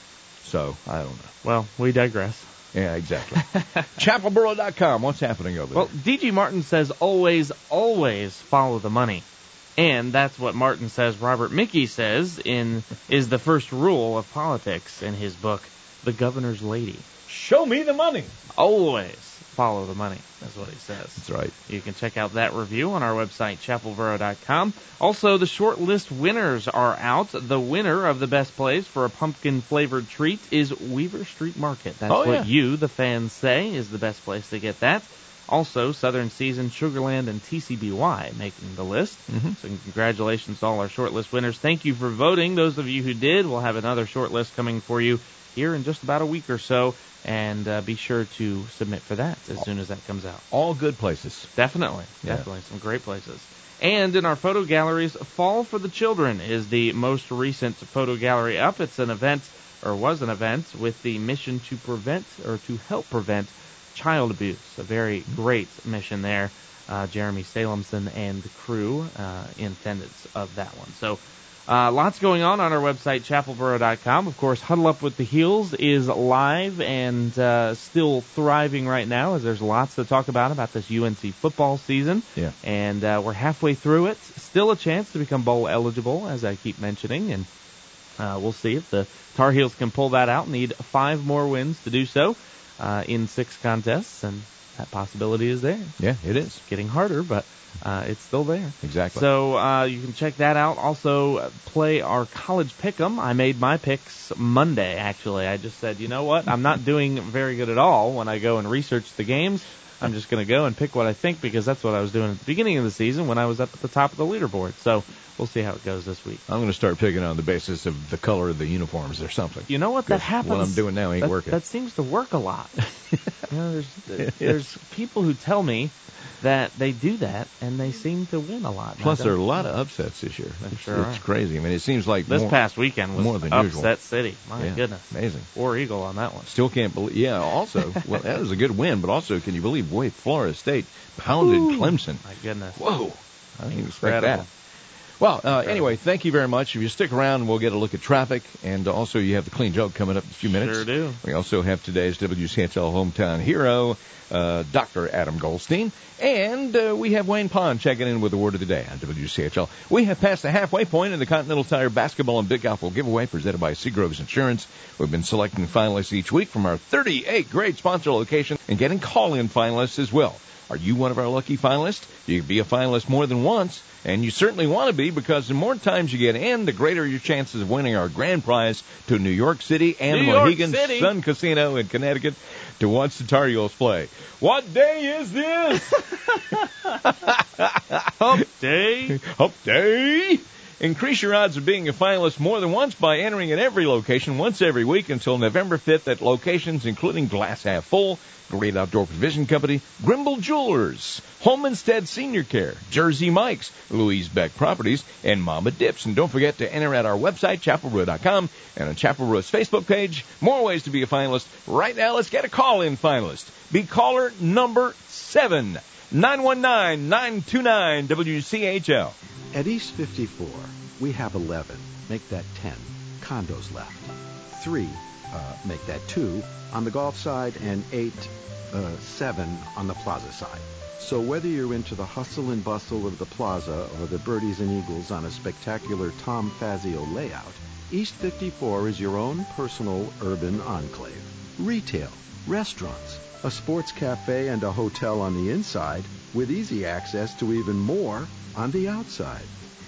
So, I don't know. Well, we digress. Yeah, exactly. chapel borough dot com, what's happening over well, there? Well, D G Martin says always, always follow the money. And that's what Martin says Robert Mickey says in is the first rule of politics in his book, The Governor's Lady. Show me the money. Always follow the money. That's what he says. That's right. You can check out that review on our website, chapel borough dot com. Also, the short list winners are out. The winner of the best place for a pumpkin-flavored treat is Weaver Street Market. That's oh, what yeah. you, the fans, say is the best place to get that. Also, Southern Season, Sugarland, and T C B Y making the list. Mm-hmm. So congratulations to all our short list winners. Thank you for voting. Those of you who did, we'll have another short list coming for you here in just about a week or so. And uh, be sure to submit for that as soon as that comes out. All good places. Definitely. Yeah. Definitely. Some great places. And in our photo galleries, Fall for the Children is the most recent photo gallery up. It's an event, or was an event, with the mission to prevent, or to help prevent, child abuse. A very great mission there. Uh, Jeremy Salemson and the crew uh, in attendance of that one. So uh, lots going on on our website, chapel borough dot com. Of course, Huddle Up with the Heels is live and uh, still thriving right now, as there's lots to talk about about this U N C football season. Yeah. And uh, we're halfway through it. Still a chance to become bowl eligible, as I keep mentioning, and uh, we'll see if the Tar Heels can pull that out. Need five more wins to do so uh, in six contests, and that possibility is there. Yeah, it is. It's getting harder, but uh, it's still there. Exactly. So uh, you can check that out. Also, uh, play our college pick'em. I made my picks Monday, actually. I just said, you know what? I'm not doing very good at all when I go and research the games. I'm just going to go and pick what I think, because that's what I was doing at the beginning of the season when I was up at the top of the leaderboard. So we'll see how it goes this week. I'm going to start picking on the basis of the color of the uniforms or something. You know what? That happens. What I'm doing now ain't that, working. That seems to work a lot. you know, there's, there's people who tell me that they do that, and they seem to win a lot. Plus, there are a lot of upsets this year. There It's, sure it's are. crazy. I mean, it seems like this more, past weekend was more than upset usual. city. My yeah, goodness. Amazing. War Eagle on that one. Still can't believe. Yeah, also, well, that was a good win, but also, can you believe, boy, Florida State pounded Ooh, Clemson. My goodness. Whoa. I didn't expect Incredible. that. Well, uh, anyway, thank you very much. If you stick around, we'll get a look at traffic, and also you have the Clean Joke coming up in a few minutes. Sure do. We also have today's W C H L hometown hero, uh, Doctor Adam Goldstein, and uh, we have Wayne Pond checking in with the word of the day on W C H L. We have passed the halfway point in the Continental Tire Basketball and Big Apple giveaway presented by Seagroves Insurance. We've been selecting finalists each week from our thirty-eight great sponsor locations and getting call-in finalists as well. Are you one of our lucky finalists? You can be a finalist more than once, and you certainly want to be, because the more times you get in, the greater your chances of winning our grand prize to New York City and New York Mohegan City. Sun Casino in Connecticut to watch the Tar Heels play. What day is this? Hump day. Hump day. Increase your odds of being a finalist more than once by entering at every location once every week until November fifth at locations including Glass Half Full, Great Outdoor Provision Company, Grimble Jewelers, Home Instead Senior Care, Jersey Mike's, Louise Beck Properties, and Mama Dips. And don't forget to enter at our website, chapel borough dot com, and on Chapel Boro's Facebook page. More ways to be a finalist. Right now, let's get a call-in finalist. Be caller number seven, nine one nine, nine two nine, W C H L. At East fifty-four, we have eleven. Make that ten. Condos left. Three, uh, make that two on the golf side, and eight, uh, seven on the plaza side. So whether you're into the hustle and bustle of the plaza or the birdies and eagles on a spectacular Tom Fazio layout, East fifty-four is your own personal urban enclave. Retail, restaurants, a sports cafe, and a hotel on the inside, with easy access to even more on the outside.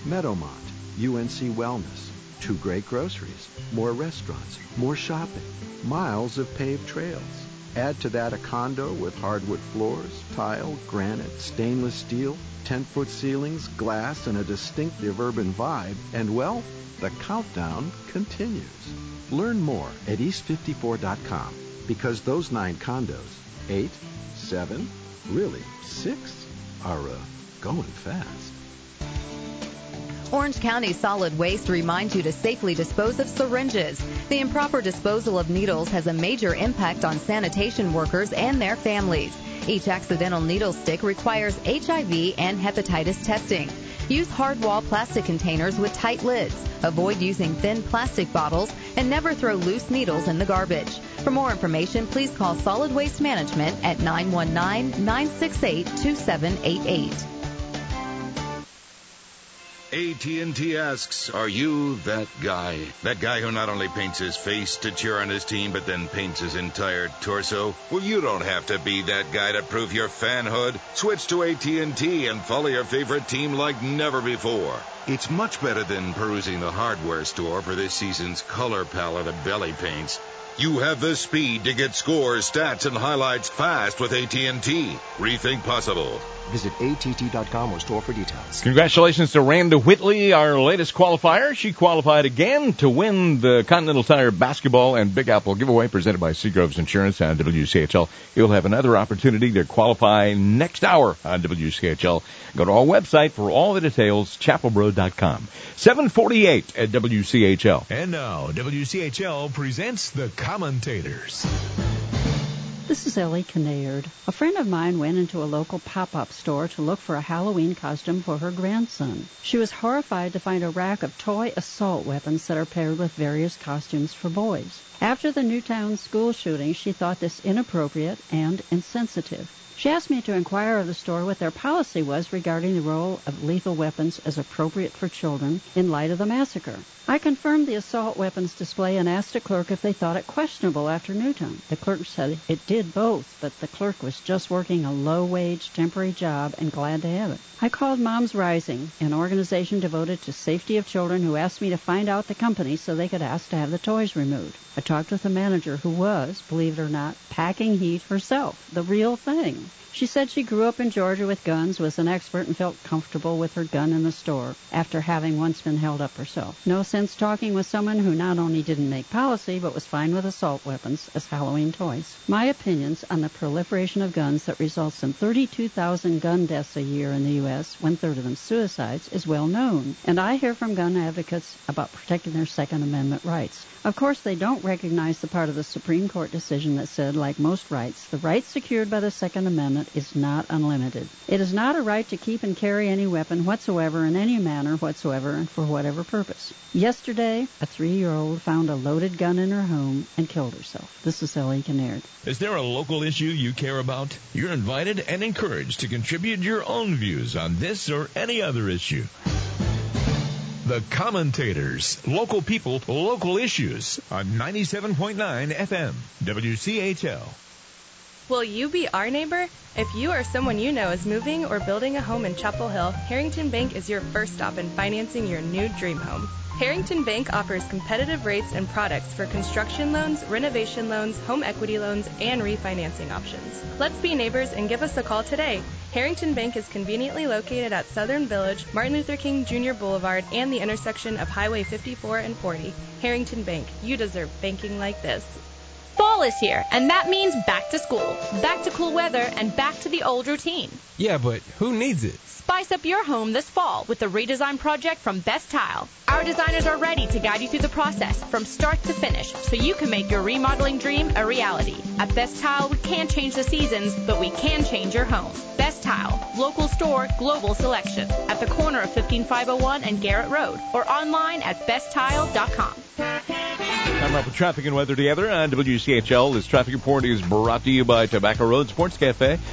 Meadowmont, U N C Wellness, two great groceries, more restaurants, more shopping, miles of paved trails. Add to that a condo with hardwood floors, tile, granite, stainless steel, ten-foot ceilings, glass, and a distinctive urban vibe, and, well, the countdown continues. Learn more at east fifty-four dot com, because those nine condos, eight, seven, really six, are uh, going fast. Orange County Solid Waste reminds you to safely dispose of syringes. The improper disposal of needles has a major impact on sanitation workers and their families. Each accidental needle stick requires H I V and hepatitis testing. Use hard-wall plastic containers with tight lids. Avoid using thin plastic bottles and never throw loose needles in the garbage. For more information, please call Solid Waste Management at nine one nine, nine six eight, two seven eight eight. A T and T asks, are you that guy? That guy who not only paints his face to cheer on his team, but then paints his entire torso? Well, you don't have to be that guy to prove your fanhood. Switch to A T and T and follow your favorite team like never before. It's much better than perusing the hardware store for this season's color palette of belly paints. You have the speed to get scores, stats, and highlights fast with A T and T. Rethink possible. Visit A T T dot com or store for details. Congratulations to Randa Whitley, our latest qualifier. She qualified again to win the Continental Tire Basketball and Big Apple giveaway presented by Seagroves Insurance on W C H L. You'll have another opportunity to qualify next hour on W C H L. Go to our website for all the details, chapel bro dot com. seven forty-eight at W C H L. And now, W C H L presents the Commentators. This is Ellie Kinnaird. A friend of mine went into a local pop-up store to look for a Halloween costume for her grandson. She was horrified to find a rack of toy assault weapons that are paired with various costumes for boys. After the Newtown school shooting, she thought this inappropriate and insensitive. She asked me to inquire of the store what their policy was regarding the role of lethal weapons as appropriate for children in light of the massacre. I confirmed the assault weapons display and asked a clerk if they thought it questionable after Newtown. The clerk said it did both, but the clerk was just working a low-wage temporary job and glad to have it. I called Moms Rising, an organization devoted to safety of children, who asked me to find out the company so they could ask to have the toys removed. I talked with the manager, who was, believe it or not, packing heat herself, the real thing. She said she grew up in Georgia with guns, was an expert, and felt comfortable with her gun in the store after having once been held up herself. No sense talking with someone who not only didn't make policy but was fine with assault weapons as Halloween toys. My opinions on the proliferation of guns that results in thirty-two thousand gun deaths a year in the U S, one-third of them suicides, is well known, and I hear from gun advocates about protecting their Second Amendment rights. Of course, they don't recognize the part of the Supreme Court decision that said, like most rights, the right secured by the Second Amendment is not unlimited. It is not a right to keep and carry any weapon whatsoever in any manner whatsoever and for whatever purpose. Yesterday, a three-year-old found a loaded gun in her home and killed herself. This is Ellie Kinnaird. Is there a local issue you care about? You're invited and encouraged to contribute your own views on this or any other issue. The Commentators. Local people, local issues on ninety-seven point nine F M, W C H L. Will you be our neighbor? If you or someone you know is moving or building a home in Chapel Hill, Harrington Bank is your first stop in financing your new dream home. Harrington Bank offers competitive rates and products for construction loans, renovation loans, home equity loans, and refinancing options. Let's be neighbors and give us a call today. Harrington Bank is conveniently located at Southern Village, Martin Luther King Junior Boulevard, and the intersection of Highway fifty-four and forty. Harrington Bank, you deserve banking like this. Fall is here, and that means back to school, back to cool weather, and back to the old routine. Yeah, but who needs it? Spice up your home this fall with the redesign project from Best Tile. Our designers are ready to guide you through the process from start to finish so you can make your remodeling dream a reality. At Best Tile, we can't change the seasons, but we can change your home. Best Tile, local store, global selection, at the corner of fifteen five oh one and Garrett Road, or online at best tile dot com. Time up with traffic and weather together on W C H L. This traffic report is brought to you by Tobacco Road Sports Cafe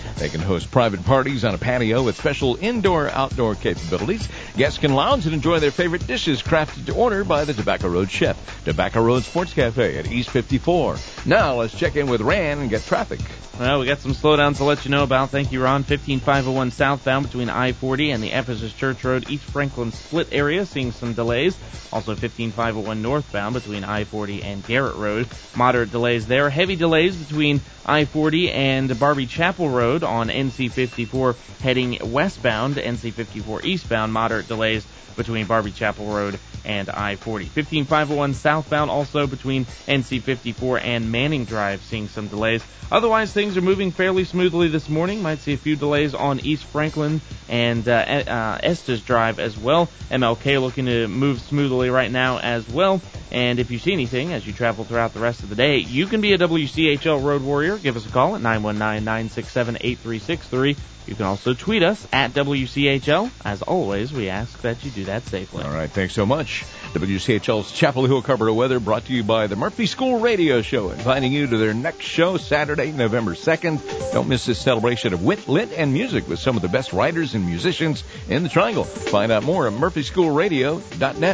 They can host private parties on a patio with special indoor-outdoor capabilities. Guests can lounge and enjoy their favorite dishes crafted to order by the Tobacco Road chef. Tobacco Road Sports Cafe at East fifty-four. Now let's check in with Ran and get traffic. Well, we got some slowdowns to let you know about. Thank you, Ron. fifteen five oh one southbound between I forty and the Ephesus Church Road East Franklin split area, seeing some delays. Also fifteen five oh one northbound between I forty and Garrett Road. Moderate delays there. Heavy delays between I forty and Barbie Chapel Road on N C fifty-four heading westbound. N C fifty-four eastbound. Moderate delays between Barbie Chapel Road and I forty. fifteen five oh one southbound also between N C fifty-four and Manning Drive, seeing some delays. Otherwise, things are moving fairly smoothly this morning. Might see a few delays on East Franklin and uh, uh, Estes Drive as well. M L K looking to move smoothly right now as well. And if you see anything as you travel throughout the rest of the day, you can be a W C H L Road Warrior. Give us a call at nine one nine, nine six seven, eight three six three. You can also tweet us at W C H L. As always, we ask that you do that safely. All right, thanks so much. W C H L's Chapel Hill Carpenter weather brought to you by the Murphy School Radio Show, inviting you to their next show Saturday, November second. Don't miss this celebration of wit, lit, and music with some of the best writers and musicians in the Triangle. Find out more at murphy school radio dot net.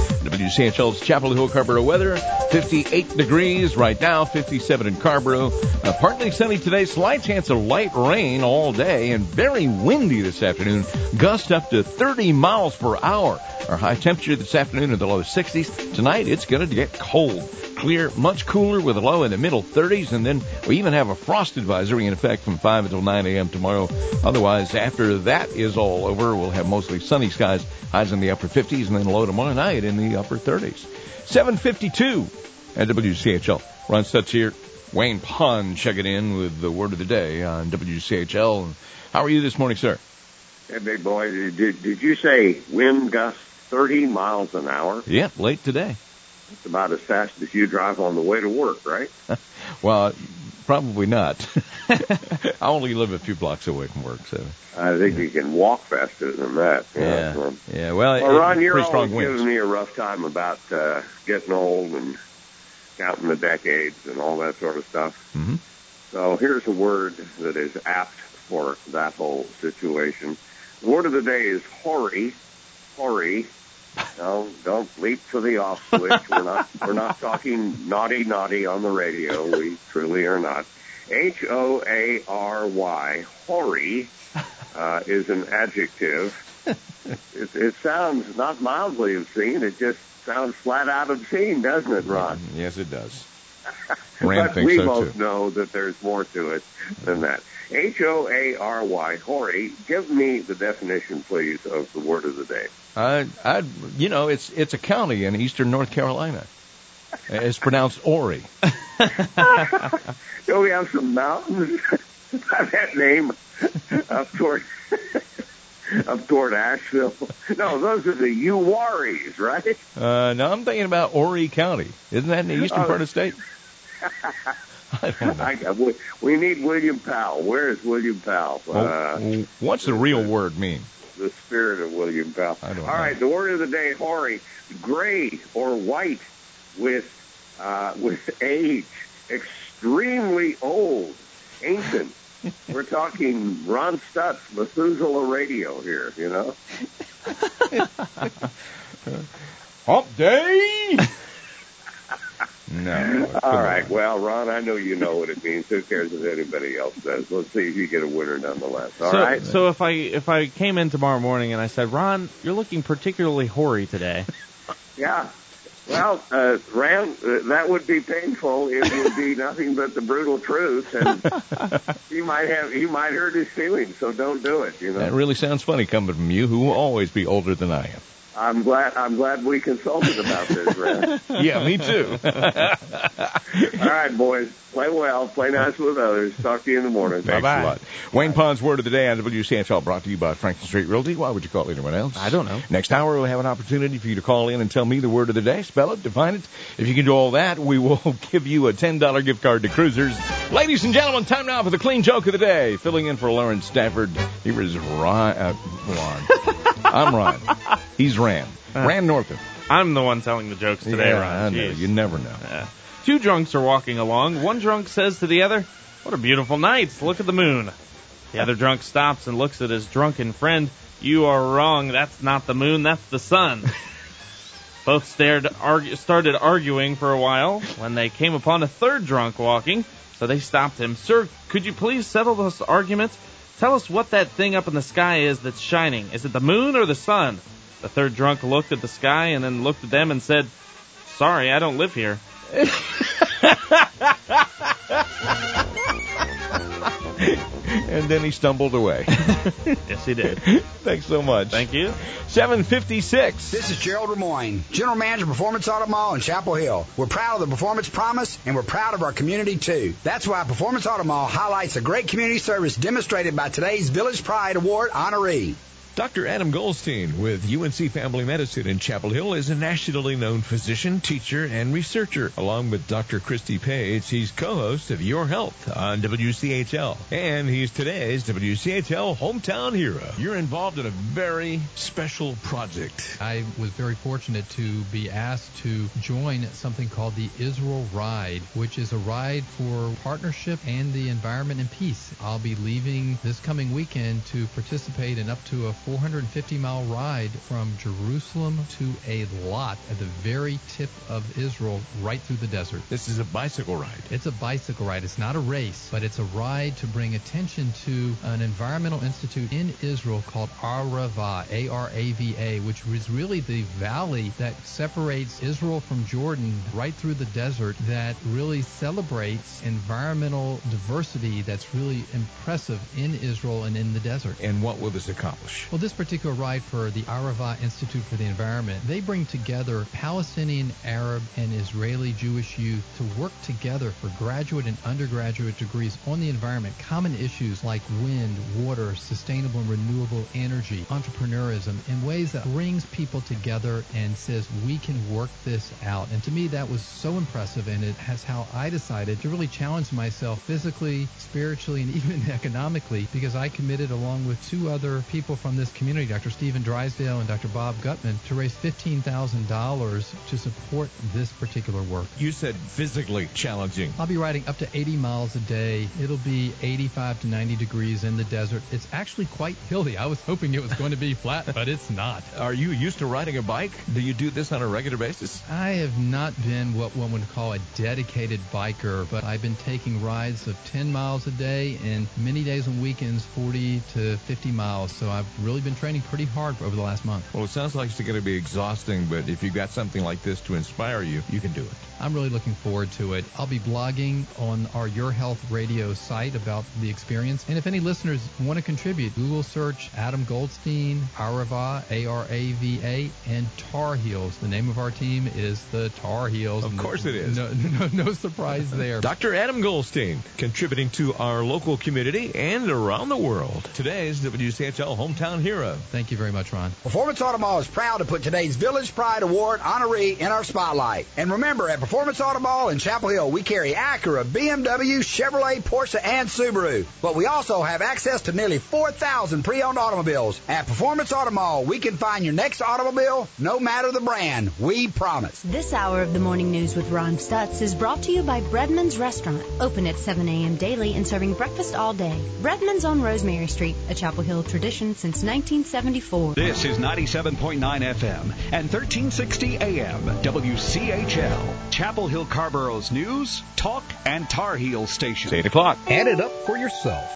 W C H L's Chapel Hill Carpenter weather, fifty-eight degrees right now, fifty-seven in Carborough. Uh, partly sunny today, slight chance of light rain all day, and very windy this afternoon. Gust up to thirty miles per hour. Our high temperature this afternoon in the low sixties. Tonight, it's going to get cold. Clear, much cooler with a low in the middle thirties, and then we even have a frost advisory in effect from five until nine a.m. tomorrow. Otherwise, after that is all over, we'll have mostly sunny skies, highs in the upper fifties, and then low tomorrow night in the upper thirties. seven fifty-two at W C H L. Ron Stutz here. Wayne Pond checking in with the word of the day on W C H L. How are you this morning, sir? Hey, big boy, did, did you say wind gusts thirty miles an hour? Yeah, late today. It's about as fast as you drive on the way to work, right? Well, probably not. I only live a few blocks away from work, so. I think yeah. you can walk faster than that. Yeah, know? yeah. Well, well it, Ron, you're pretty always strong winds. giving me a rough time about uh, getting old and counting the decades and all that sort of stuff. Mm-hmm. So here's a word that is apt for that whole situation. The word of the day is hoary. Hoary. No, don't leap for the off switch. We're not we're not talking naughty naughty on the radio. We truly are not. H O A R Y, hoary, uh, is an adjective. It, it sounds not mildly obscene. It just sounds flat out obscene, doesn't it, Ron? Yes, it does. But thinks we so both too. know that there's more to it than that. H O A R Y, hoary. Give me the definition, please, of the word of the day. I, I, you know, it's it's a county in eastern North Carolina. It's pronounced Ori. Do we have some mountains by that name up toward up toward Asheville? No, those are the Uwaris, right? Uh, no, I'm thinking about Ori County. Isn't that in the eastern Oh. part of the state? I don't know. I, we, we need William Powell. Where is William Powell? Well, Uh, what's the real word mean? the spirit of William Powell. I don't All know. right, the word of the day, hoary, gray or white with uh, with age, extremely old, ancient. We're talking Ron Stutz, Methuselah Radio here, you know. Hump day. No. All right. Well, Ron, I know you know what it means. Who cares if anybody else does? Let's see if you get a winner nonetheless. All so, right. So if I if I came in tomorrow morning and I said, Ron, you're looking particularly hoary today. Yeah. Well, uh, Ran, uh, that would be painful. It would be nothing but the brutal truth, and he might have he might hurt his feelings. So don't do it. You know. That really sounds funny coming from you, who will always be older than I am. I'm glad I'm glad we consulted about this, Ran. Yeah, me too. All right, boys. Play well. Play nice with others. Talk to you in the morning. Thanks Bye-bye. a lot. Wayne Pond's Word of the Day on W C H L, brought to you by Franklin Street Realty. Why would you call anyone else? I don't know. Next hour, we'll have an opportunity for you to call in and tell me the word of the day. Spell it, define it. If you can do all that, we will give you a ten dollars gift card to Cruisers. Ladies and gentlemen, time now for the clean joke of the day. Filling in for Lauren Stafford, here is Ron. Uh, Ron. I'm Ron. He's Ran. Ran Northam. I'm the one telling the jokes today, Yeah, Ron. I know. Jeez. You never know. Yeah. Two drunks are walking along. One drunk says to the other, "What a beautiful night. Look at the moon." The other drunk stops and looks at his drunken friend. You are wrong. That's not the moon. That's the sun. Both stared, argue, started arguing for a while when they came upon a third drunk walking. So they stopped him. Sir, could you please settle this argument? Tell us what that thing up in the sky is that's shining. Is it the moon or the sun? The third drunk looked at the sky and then looked at them and said, sorry, I don't live here. And then he stumbled away. Yes, he did. Thanks so much. Thank you. seven fifty-six. This is Gerald Lemoyne, General Manager of Performance Auto Mall in Chapel Hill. We're proud of the Performance Promise, and we're proud of our community, too. That's why Performance Auto Mall highlights the great community service demonstrated by today's Village Pride Award honoree. Doctor Adam Goldstein with U N C Family Medicine in Chapel Hill is a nationally known physician, teacher, and researcher. Along with Doctor Christy Page, he's co-host of Your Health on W C H L. And he's today's W C H L Hometown Hero. You're involved in a very special project. I was very fortunate to be asked to join something called the Israel Ride, which is a ride for partnership and the environment and peace. I'll be leaving this coming weekend to participate in up to a four hundred fifty mile ride from Jerusalem to a lot at the very tip of Israel, right through the desert. This is a bicycle ride. It's a bicycle ride. It's not a race, but it's a ride to bring attention to an environmental institute in Israel called Arava, A R A V A, which is really the valley that separates Israel from Jordan right through the desert, that really celebrates environmental diversity that's really impressive in Israel and in the desert. And what will this accomplish? Well, this particular ride for the Arava Institute for the Environment, they bring together Palestinian, Arab, and Israeli Jewish youth to work together for graduate and undergraduate degrees on the environment, common issues like wind, water, sustainable and renewable energy, entrepreneurism, in ways that brings people together and says we can work this out. And to me, that was so impressive, and it has how I decided to really challenge myself physically, spiritually, and even economically, because I committed, along with two other people from this community, Doctor Stephen Drysdale and Doctor Bob Gutman, to raise fifteen thousand dollars to support this particular work. You said physically challenging. I'll be riding up to eighty miles a day. It'll be eighty-five to ninety degrees in the desert. It's actually quite hilly. I was hoping it was going to be flat, but it's not. Are you used to riding a bike? Do you do this on a regular basis? I have not been what one would call a dedicated biker, but I've been taking rides of ten miles a day and many days on weekends forty to fifty miles. So I've really been training pretty hard over the last month. Well, it sounds like it's going to be exhausting, but if you've got something like this to inspire you, you can do it. I'm really looking forward to it. I'll be blogging on our Your Health Radio site about the experience. And if any listeners want to contribute, Google search Adam Goldstein, Arava, A R A V A, and Tar Heels. The name of our team is the Tar Heels. Of course it is. No, no, no surprise there. Doctor Adam Goldstein, contributing to our local community and around the world. Today's W C H L Hometown Hero. Thank you very much, Ron. Performance Auto Mall is proud to put today's Village Pride Award honoree in our spotlight. And remember, at Performance Auto Mall in Chapel Hill, we carry Acura, B M W, Chevrolet, Porsche, and Subaru. But we also have access to nearly four thousand pre-owned automobiles. At Performance Auto Mall, we can find your next automobile, no matter the brand. We promise. This hour of the Morning News with Ron Stutz is brought to you by Breadman's Restaurant. Open at seven a.m. daily and serving breakfast all day. Breadman's on Rosemary Street, a Chapel Hill tradition since nineteen seventy-four. This is ninety-seven point nine F M and thirteen sixty A M W C H L, Chapel Hill Carborough's news, talk, and Tar Heel station. It's eight o'clock. Add it up for yourself.